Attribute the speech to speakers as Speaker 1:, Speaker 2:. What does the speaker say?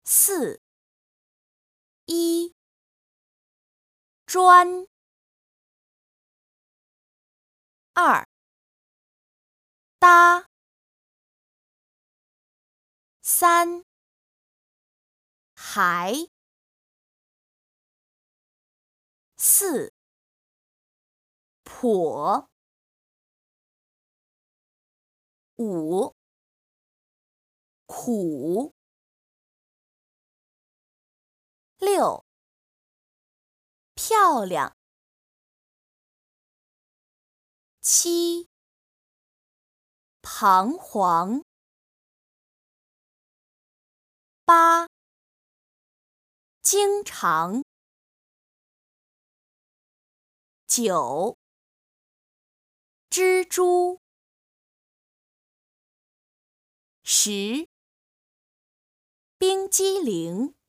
Speaker 1: 4、1、砖。2、搭。3、还。4、跛。5、苦。6、漂亮。7、彷徨。8、经常。9、蜘蛛。10、冰激凌。